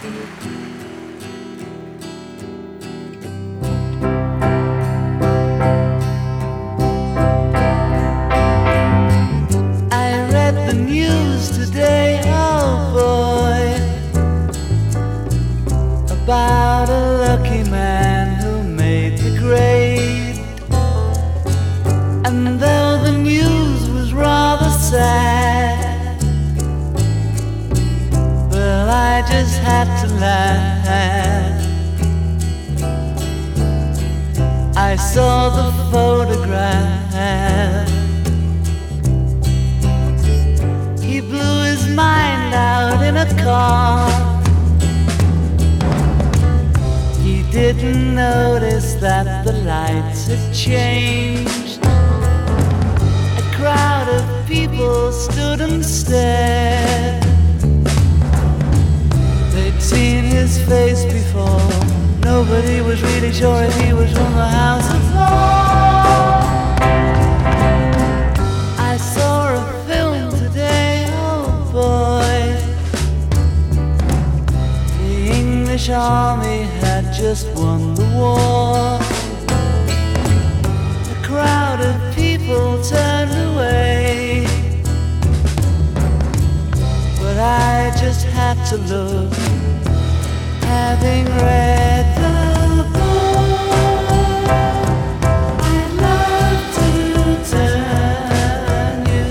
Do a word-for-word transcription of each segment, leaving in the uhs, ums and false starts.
About a lucky man who made the grade. And though the news was rather sad, well, I just had to laugh. I saw the photograph. He blew his mind out in a car. Didn't notice that the lights had changed. A crowd of people stood and stared. They'd seen his face before. Nobody was really sure if he was from the House of Lords. I saw a film today, oh boy. The English army had just won the war. A crowd of people turned away, but I just had to look, having read the book. I'd love to turn you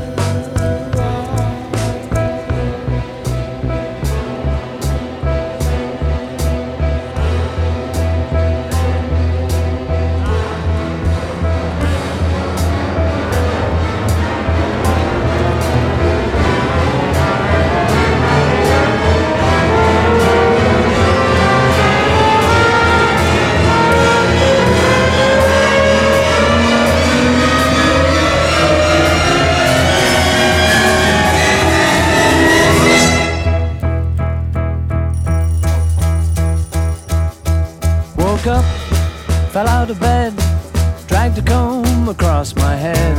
up, fell out of bed, dragged a comb across my head.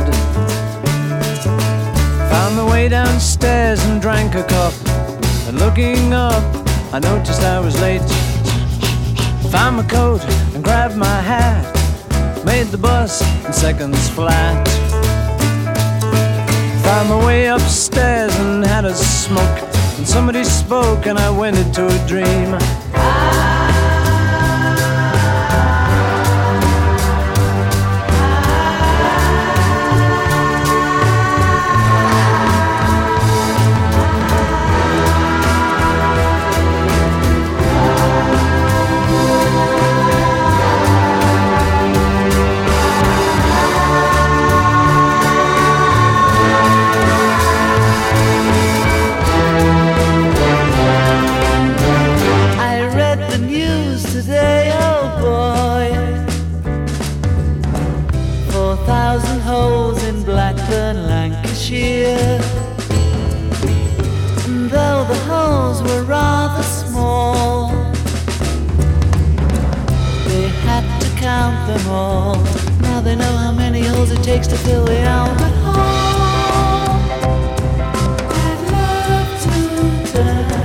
Found my way downstairs and drank a cup. And looking up, I noticed I was late. Found my coat and grabbed my hat. Made the bus in seconds flat. Found my way upstairs and had a smoke. And somebody spoke and I went into a dream. And though the holes were rather small, they had to count them all. Now they know how many holes it takes to fill the Albert Hall. I'd love to turn.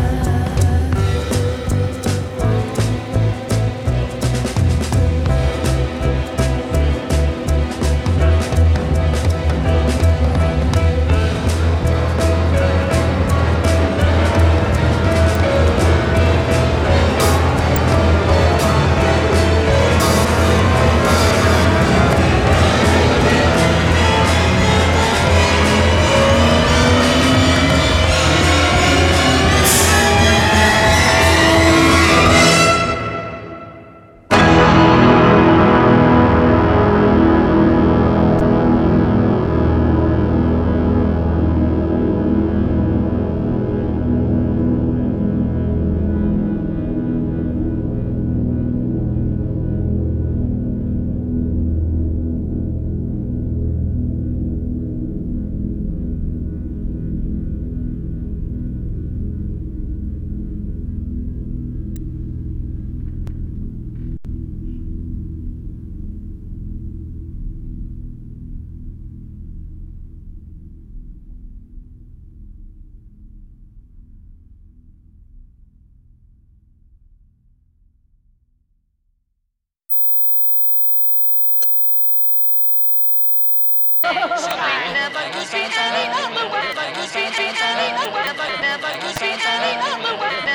could be any other way. Never could be any other way. Never could be any other way.